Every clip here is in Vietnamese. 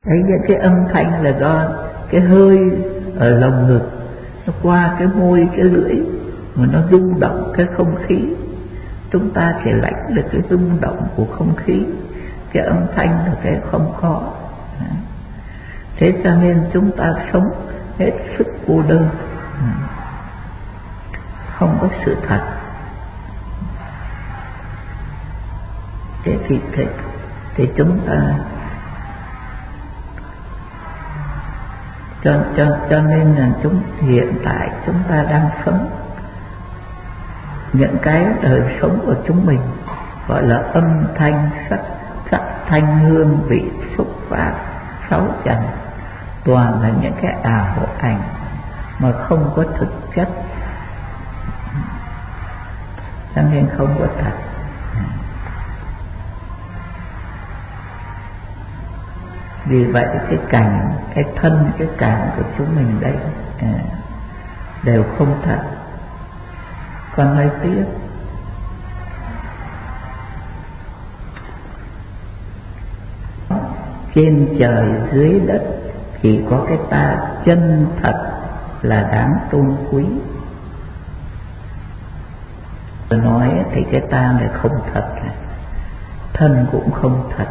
Đấy, những cái âm thanh là do cái hơi ở lồng ngực nó qua cái môi, cái lưỡi mà nó rung động cái không khí. Chúng ta chỉ lãnh được cái rung động của không khí, cái âm thanh là cái không có. Thế cho nên chúng ta sống hết sức cô đơn, không có sự thật. Thế thì chúng ta cho nên là hiện tại chúng ta đang sống những cái đời sống của chúng mình gọi là âm thanh sắc thanh hương vị xúc pháp sáu trần, toàn là những cái ảo ảnh mà không có thực chất, cho nên không có thật. Vì vậy cái cảnh, cái thân, cái cảnh của chúng mình đây đều không thật. Còn nói tiếp, trên trời dưới đất chỉ có cái ta chân thật là đáng tôn quý. Nói thì cái ta này không thật, thân cũng không thật,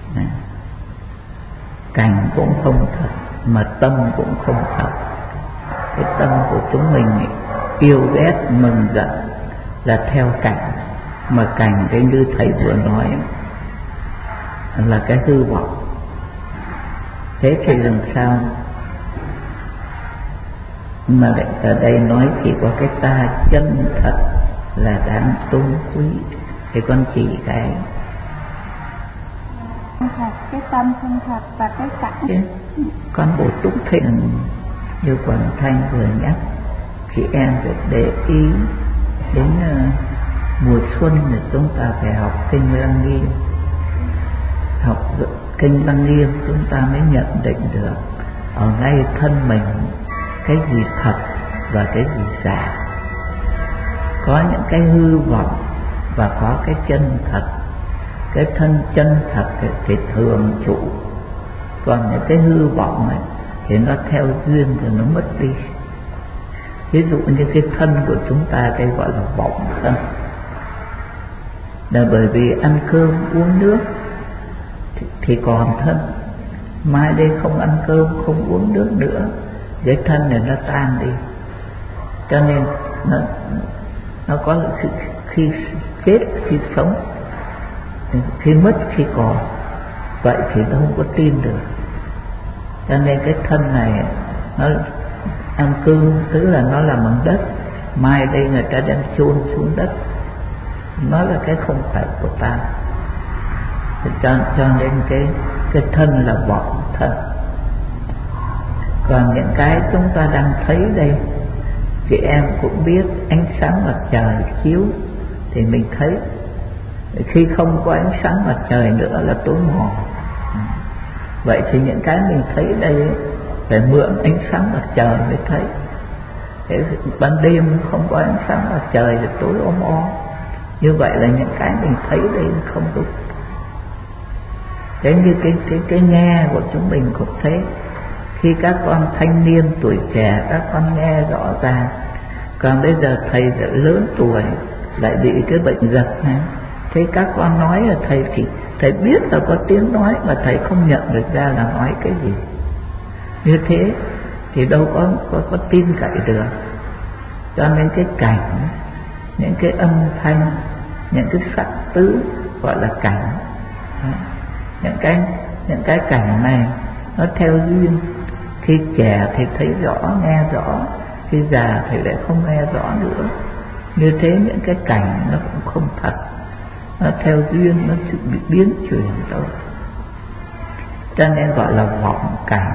cảnh cũng không thật, mà tâm cũng không thật. Cái tâm của chúng mình yêu ghét mừng giận là theo cảnh, mà cảnh cái như thầy vừa nói là cái hư vọng. Thế thì làm sao mà lại ở đây nói chỉ có cái ta chân thật là đáng tôn quý? Thì con chỉ cái thật, cái tâm không thật và cái cảnh. Con bổ túc thêm như Quảng Thanh vừa nhắc, chị em phải để ý đến mùa xuân thì chúng ta phải học kinh Lăng Nghiêm. Học kinh Lăng Nghiêm chúng ta mới nhận định được ở ngay thân mình cái gì thật và cái gì giả, có những cái hư vọng và có cái chân thật. Cái thân chân thật thì thường trụ, còn những cái hư vọng này thì nó theo duyên rồi nó mất đi. Ví dụ như cái thân của chúng ta cái gọi là vọng thân, là bởi vì ăn cơm uống nước thì còn thân, mai đây không ăn cơm không uống nước nữa, cái thân này nó tan đi. Cho nên nó có khi chết khi sống, khi mất khi còn, vậy thì nó không có tin được. Cho nên cái thân này nó ăn cơm, tức là nó là bằng đất, mai đây người ta đem chôn xuống đất, nó là cái không phải của ta. Cho nên cái thân là vọng thân. Còn những cái chúng ta đang thấy đây, chị em cũng biết ánh sáng mặt trời chiếu thì mình thấy. Khi không có ánh sáng mặt trời nữa là tối mòn. Vậy thì những cái mình thấy đây phải mượn ánh sáng mặt trời mới thấy. Thế ban đêm không có ánh sáng mặt trời thì tối om om. Như vậy là những cái mình thấy đây không đúng. Thế như cái nghe của chúng mình cũng thế. Khi các con thanh niên tuổi trẻ các con nghe rõ ràng, còn bây giờ thầy đã lớn tuổi lại bị cái bệnh giật này. Thế các con nói là thầy biết là có tiếng nói mà thầy không nhận được ra là nói cái gì. Như thế thì đâu có tin cậy được. Cho nên cái cảnh, những cái âm thanh, những cái sắc tứ gọi là cảnh. Những cái cảnh này nó theo duyên. Khi trẻ thì thấy rõ, nghe rõ, khi già thì lại không nghe rõ nữa. Như thế những cái cảnh nó cũng không thật, nó theo duyên, nó bị biến chuyển thôi. Cho nên gọi là vọng cảnh.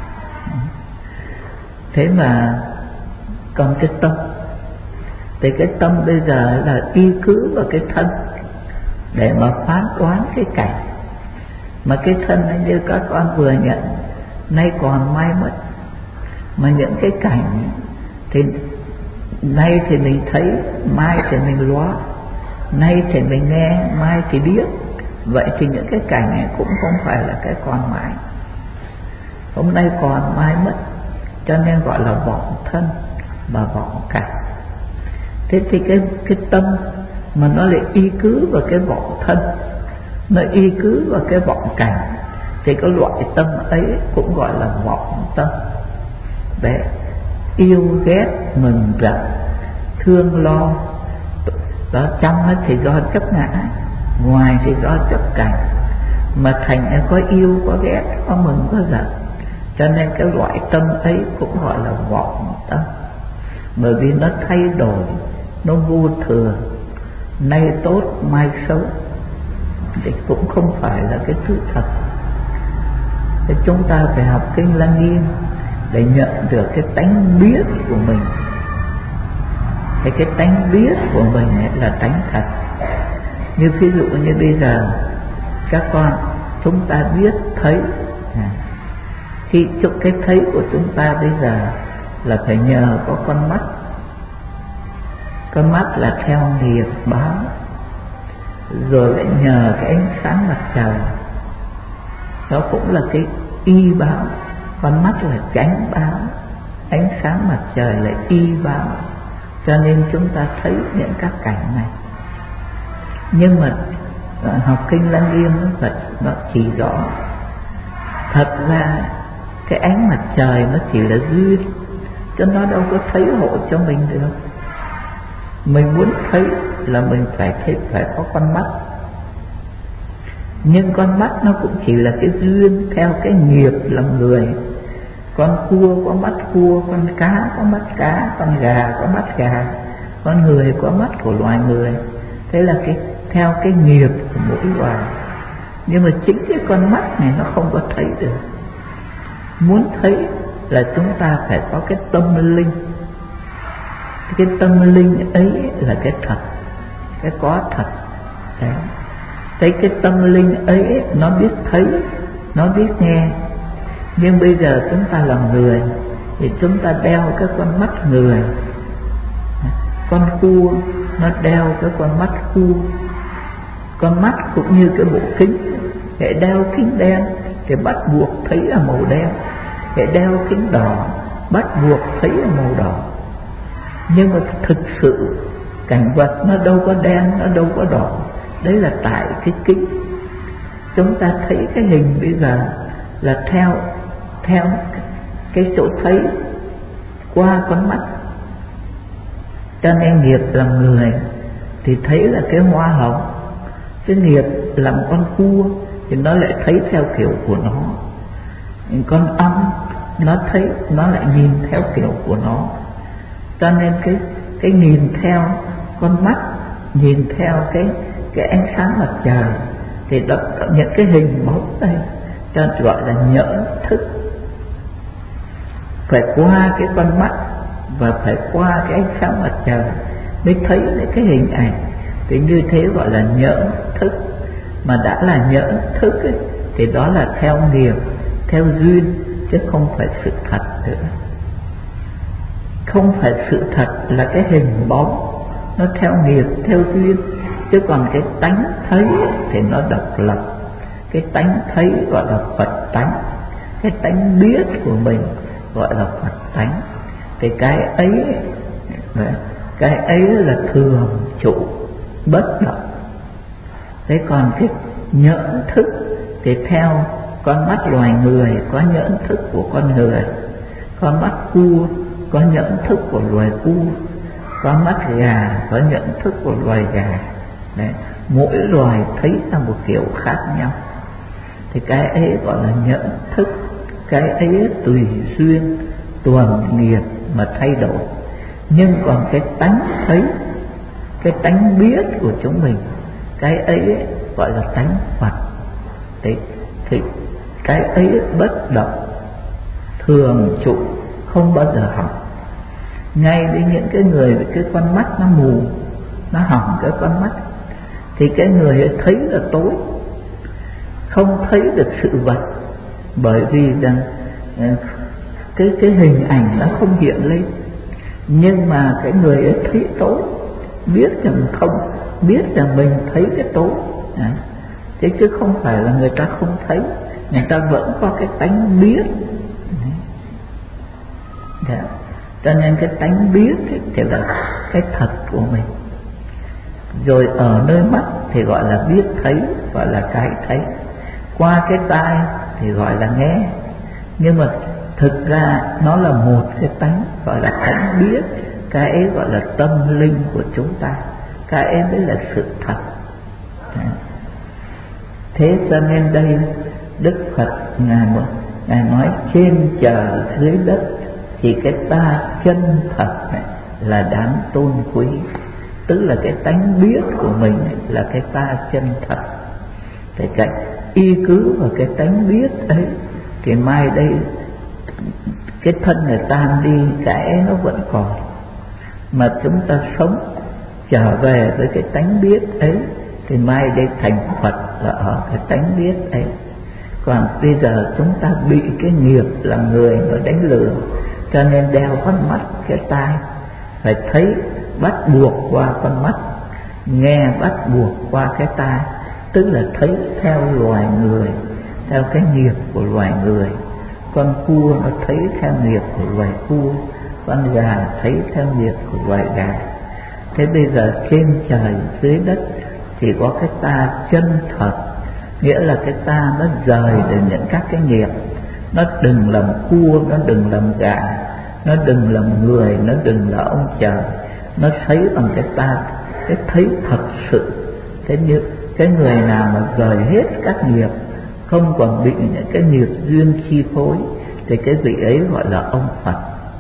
Thế mà còn cái tâm, thì cái tâm bây giờ là y cứ vào cái thân để mà phán đoán cái cảnh. Mà cái thân ấy như các con vừa nhận, nay còn mai mất. Mà những cái cảnh thì nay thì mình thấy, mai thì mình loát, nay thì mình nghe, mai thì biết. Vậy thì những cái cảnh này cũng không phải là cái còn mãi. hôm nay còn mai mất, cho nên gọi là vọng thân và vọng cảnh. Thế thì cái tâm mà nó lại y cứ vào cái vọng thân, nó y cứ vào cái vọng cảnh, thì cái loại tâm ấy cũng gọi là vọng tâm. Đấy, yêu ghét mừng giận thương lo, đó trong thì do chấp ngã, ngoài thì do chấp cảnh, mà thành có yêu có ghét có mừng có giận, cho nên cái loại tâm ấy cũng gọi là vọng tâm. Bởi vì nó thay đổi, nó vô thường, nay tốt mai xấu, thì cũng không phải là cái thứ thật. Thì chúng ta phải học kinh Lăng Nghiêm để nhận được cái tánh biết của mình. Thì cái tánh biết của mình ấy là tánh thật. Như ví dụ như bây giờ các con, chúng ta biết thấy, khi cái thấy của chúng ta bây giờ là phải nhờ có con mắt. Con mắt là theo nghiệp báo, rồi lại nhờ cái ánh sáng mặt trời, đó cũng là cái y báo. Con mắt là chánh báo, ánh sáng mặt trời là y báo, cho nên chúng ta thấy những các cảnh này. Nhưng mà học kinh Lăng Nghiêm Phật nó chỉ rõ, thật ra cái ánh mặt trời nó chỉ là duyên, cho nó đâu có thấy hộ cho mình được. Mình muốn thấy là mình phải có con mắt, nhưng con mắt nó cũng chỉ là cái duyên theo cái nghiệp làm người. Con cua có mắt cua, con cá có mắt cá, con gà có mắt gà, con người có mắt của loài người. Thế là theo cái nghiệp của mỗi loài. Nhưng mà chính cái con mắt này nó không có thấy được. Muốn thấy là chúng ta phải có cái tâm linh. Cái tâm linh ấy là cái thật, cái có thật. Đấy. Thấy cái tâm linh ấy nó biết thấy, nó biết nghe. Nhưng bây giờ chúng ta làm người thì chúng ta đeo cái con mắt người. Con cua nó đeo cái con mắt cua. Con mắt cũng như cái bộ kính, để đeo kính đen thì bắt buộc thấy là màu đen, để đeo kính đỏ bắt buộc thấy là màu đỏ. Nhưng mà thực sự cảnh vật nó đâu có đen, nó đâu có đỏ. Đấy là tại cái kính. Chúng ta thấy cái hình bây giờ là theo cái chỗ thấy qua con mắt. Cho nên nghiệp làm người thì thấy là cái hoa hồng, cái nghiệp làm con cua thì nó lại thấy theo kiểu của nó. Con ong nó thấy, nó lại nhìn theo kiểu của nó. Cho nên cái nhìn theo con mắt, nhìn theo cái ánh sáng mặt trời thì đó, những cái hình bóng đây cho gọi là nhẫn thức. Phải qua cái con mắt và phải qua cái ánh sáng mặt trời mới thấy được cái hình ảnh. Thì như thế gọi là nhẫn thức. Mà đã là nhẫn thức ấy, thì đó là theo nghiệp, theo duyên, chứ không phải sự thật nữa. Không phải sự thật là cái hình bóng, nó theo nghiệp, theo duyên. Chứ còn cái tánh thấy thì nó độc lập. Cái tánh thấy gọi là Phật tánh. Cái tánh biết của mình gọi là Phật tánh. Thì cái ấy là thường trụ bất động. Thế còn cái nhẫn thức thì theo con mắt loài người có nhẫn thức của con người, con mắt cua có nhẫn thức của loài cua, con mắt gà có nhận thức của loài gà. Đấy, mỗi loài thấy là một kiểu khác nhau. Thì cái ấy gọi là nhận thức. Cái ấy tùy duyên tuần nghiệp mà thay đổi. Nhưng còn cái tánh thấy, cái tánh biết của chúng mình, cái ấy gọi là tánh Phật. Thì cái ấy bất động, thường trụ, không bao giờ hỏng. Ngay đến những cái người với cái con mắt nó mù, nó hỏng cái con mắt, thì cái người ấy thấy là tối, không thấy được sự vật. Bởi vì rằng cái hình ảnh nó không hiện lên. Nhưng mà cái người ấy thấy tối, biết rằng không, biết rằng mình thấy cái tối. Thế chứ không phải là người ta không thấy, người ta vẫn có cái tánh biết Cho nên cái tánh biết thì là cái thật của mình. Rồi ở nơi mắt thì gọi là biết thấy, gọi là cái thấy. Qua cái tai thì gọi là nghe. Nhưng mà thực ra nó là một cái tánh, gọi là tánh biết. Cái ấy gọi là tâm linh của chúng ta. Cái ấy mới là sự thật. Thế cho nên đây Đức Phật Ngài nói trên trời dưới đất, chỉ cái ta chân thật này là đáng tôn quý. Tức là cái tánh biết của mình là cái ta chân thật. Thì cái y cứ vào cái tánh biết ấy, thì mai đây cái thân này tan đi, cái ấy nó vẫn còn. Mà chúng ta sống trở về với cái tánh biết ấy, thì mai đây thành Phật là ở cái tánh biết ấy. Còn bây giờ chúng ta bị cái nghiệp là người nó đánh lừa, cho nên đeo con mắt cái tai, phải thấy bắt buộc qua con mắt, nghe bắt buộc qua cái tai. Tức là thấy theo loài người, theo cái nghiệp của loài người. Con cua nó thấy theo nghiệp của loài cua, con gà thấy theo nghiệp của loài gà. Thế bây giờ trên trời dưới đất chỉ có cái ta chân thật, nghĩa là cái ta nó rời để những các cái nghiệp. Nó đừng làm cua, nó đừng làm gà, nó đừng làm người, nó đừng là ông trời. Nó thấy bằng cái ta, cái thấy thật sự. Thế như cái người nào mà rời hết các nghiệp, không còn bị những cái nghiệp duyên chi phối, thì cái vị ấy gọi là ông Phật,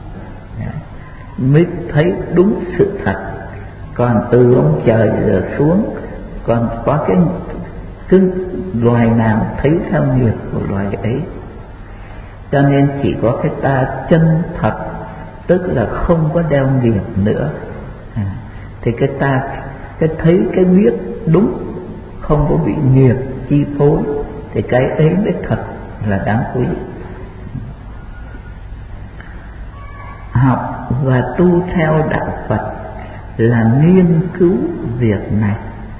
mới thấy đúng sự thật. Còn từ ông trời giờ xuống, còn có cái loài nào thấy theo nghiệp của loài ấy. Cho nên chỉ có cái ta chân thật, tức là không có đeo nghiệp nữa. Thì cái ta cái thấy cái biết đúng, không có bị nghiệp chi phối, thì cái ấy mới thật là đáng quý. Học và tu theo đạo Phật là nghiên cứu việc này.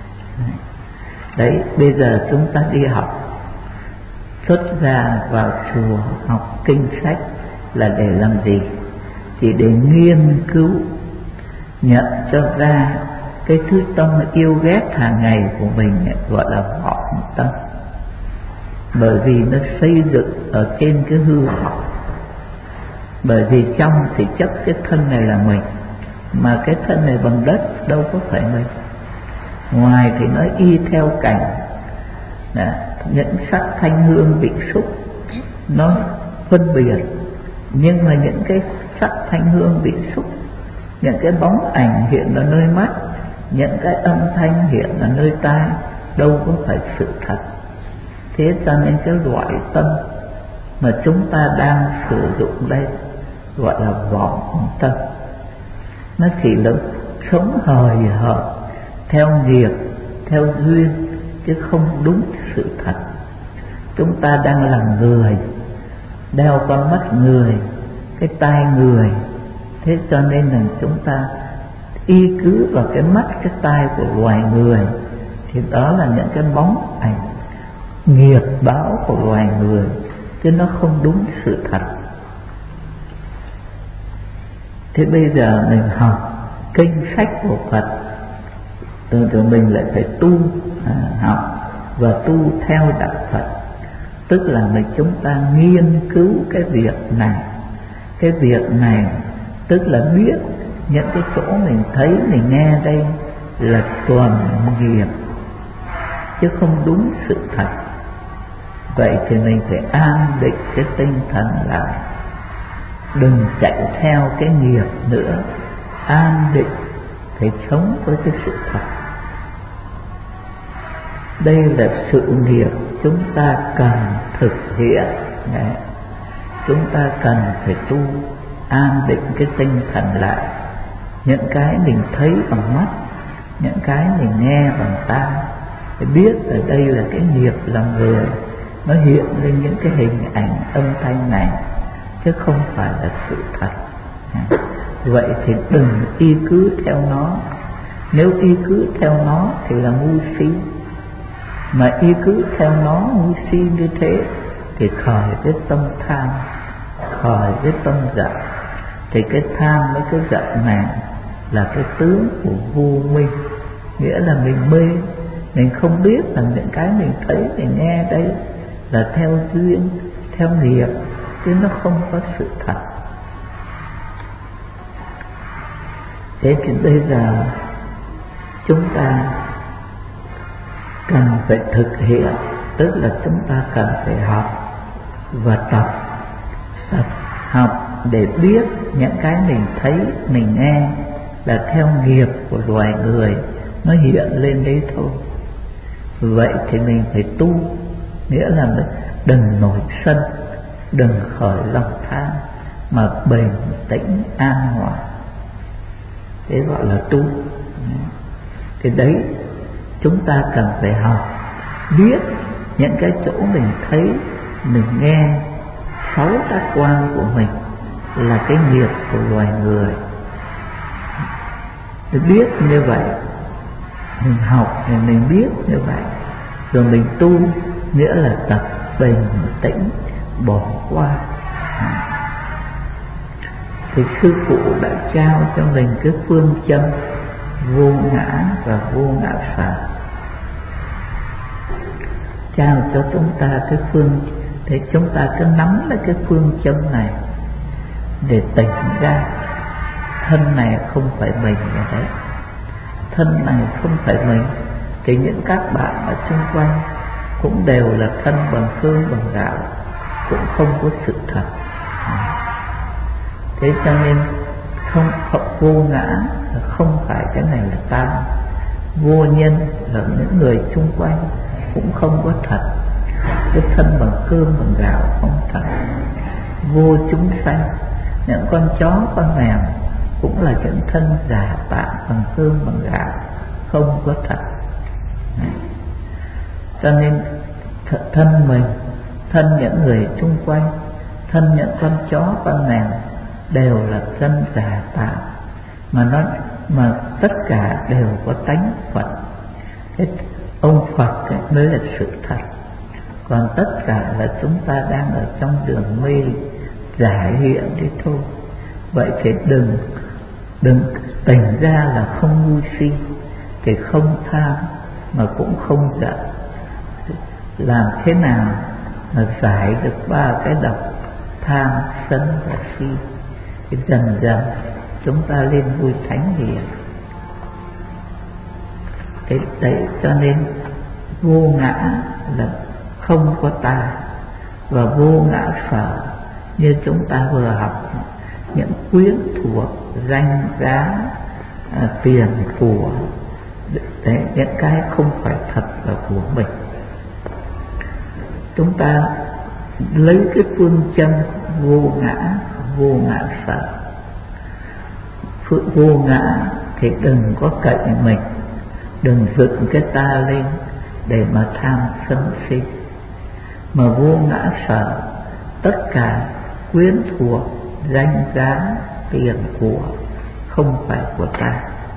Đấy, bây giờ chúng ta đi học, xuất ra vào chùa học kinh sách là để làm gì? Chỉ để nghiên cứu, nhận cho ra cái thứ tâm yêu ghét hàng ngày của mình, gọi là vọng tâm. Bởi vì nó xây dựng ở trên cái hư vọng. Bởi vì trong thì chấp cái thân này là mình, mà cái thân này bằng đất đâu có phải mình. Ngoài thì nó y theo cảnh, những sắc thanh hương vị xúc nó phân biệt. Nhưng mà những cái sắc thanh hương vị xúc, những cái bóng ảnh hiện ở nơi mắt, những cái âm thanh hiện ở nơi tai, đâu có phải sự thật. Thế cho nên cái loại tâm mà chúng ta đang sử dụng đây gọi là vọng tâm. Nó chỉ là sống hời hợt theo nghiệp, theo duyên, chứ không đúng sự thật. Chúng ta đang là người, đeo con mắt người, cái tai người. Thế cho nên là chúng ta y cứ vào cái mắt, cái tai của loài người, thì đó là những cái bóng ảnh nghiệp báo của loài người, chứ nó không đúng sự thật. Thế bây giờ mình học kinh sách của Phật, rồi mình lại phải tu, học và tu theo đạo Phật. Tức là chúng ta nghiên cứu cái việc này. Cái việc này tức là biết những cái chỗ mình thấy, mình nghe đây là toàn nghiệp, chứ không đúng sự thật. Vậy thì mình phải an định cái tinh thần lại, đừng chạy theo cái nghiệp nữa. An định, phải sống với cái sự thật. Đây là sự nghiệp chúng ta cần thực hiện. Đấy. Chúng ta cần phải tu, an định cái tinh thần lại. Những cái mình thấy bằng mắt, những cái mình nghe bằng tai, phải biết ở đây là cái nghiệp làm người, nó hiện lên những cái hình ảnh âm thanh này, chứ không phải là sự thật. Vậy thì đừng y cứ theo nó. Nếu y cứ theo nó thì là ngu si. Mà y cứ theo nó ngu si như thế thì khởi cái tâm tham, khởi cái tâm giận, Thì cái tham với cái giận này là cái tướng của vô minh, nghĩa là mình mê, mình không biết là những cái mình thấy mình nghe đây là theo duyên, theo nghiệp, chứ nó không có sự thật. Thế thì bây giờ chúng ta cần phải thực hiện, tức là chúng ta cần phải học và tập học để biết những cái mình thấy, mình nghe là theo nghiệp của loài người, nó hiện lên đấy thôi. Vậy thì mình phải tu, nghĩa là đừng nổi sân, đừng khởi lòng tham, mà bình tĩnh an hòa. Thế gọi là tu. Thì đấy chúng ta cần phải học, biết những cái chỗ mình thấy, mình nghe, 6 giác quan của mình là cái nghiệp của loài người. Để biết như vậy, mình học thì mình biết như vậy, rồi mình tu, nghĩa là tập bình tĩnh bỏ qua. Thì sư phụ đã trao cho mình cái phương châm vô ngã và vô ngã phạt, trao cho chúng ta cái phương, để chúng ta cứ nắm lấy cái phương châm này để tỉnh ra thân này không phải mình ở đấy, thân này không phải mình. Thì những các bạn ở xung quanh cũng đều là thân bằng cơm bằng gạo, cũng không có sự thật. Thế cho nên không vô ngã là không phải cái này là ta, vô nhân là những người xung quanh cũng không có thật. Cái thân bằng cơm bằng gạo không thật. Vô chúng sanh, những con chó con mèo cũng là những thân giả tạm bằng cơm bằng gạo, không có thật. Cho nên thân mình, thân những người xung quanh, thân những con chó con mèo đều là thân giả tạm, mà tất cả đều có tánh Phật. Cái ông Phật mới là sự thật, còn tất cả là chúng ta đang ở trong đường mê giải hiện đấy thôi. Vậy thì đừng tỉnh ra là không ngu si, thì không tham mà cũng không giận. Làm thế nào mà giải được 3 cái độc tham, sân và si, thì dần dần chúng ta lên vui thánh hiền. Cái đấy cho nên vô ngã là không có ta, và vô ngã sở như chúng ta vừa học, những quyến thuộc, danh giá, tiền của, để những cái không phải thật là của mình. Chúng ta lấy cái phương châm vô ngã sở. Vô ngã thì đừng có cậy mình, đừng dựng cái ta lên để mà tham sân si. Mà vô ngã sở, tất cả quyến thuộc, danh giá, tiền của không phải của ta.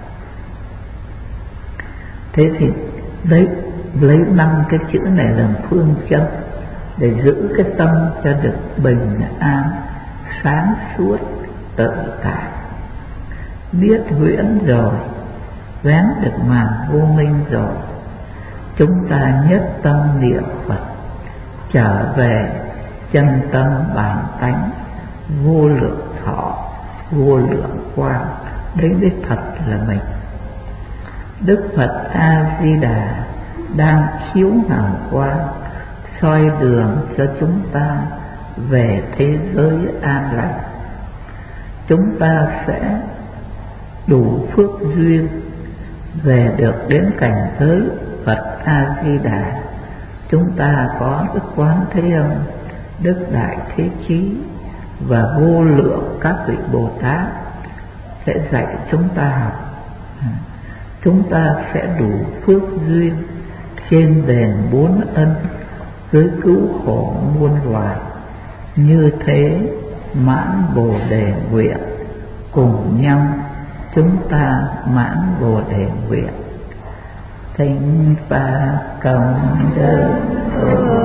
Thế thì lấy 5 cái chữ này làm phương châm để giữ cái tâm cho được bình an, sáng suốt, tự tại. Biết huyễn rồi, vén được màn vô minh rồi, chúng ta nhất tâm niệm Phật, trở về chân tâm bản tánh, vô lượng thọ, vô lượng quang. Đấy mới thật là mình. Đức Phật A Di Đà đang chiếu hào quang, soi đường cho chúng ta về thế giới an lành. Chúng ta sẽ đủ phước duyên về được đến cảnh giới Phật A Di Đà. Chúng ta có Đức Quán Thế Âm, Đức Đại Thế Chí và vô lượng các vị Bồ Tát sẽ dạy chúng ta học. Chúng ta sẽ đủ phước duyên trên đền 4 ân, dưới cứu khổ muôn loài. Như thế mãn Bồ Đề nguyện, cùng nhau chúng ta mãn Bồ Đề nguyện. Thỉnh Pháp Công Đức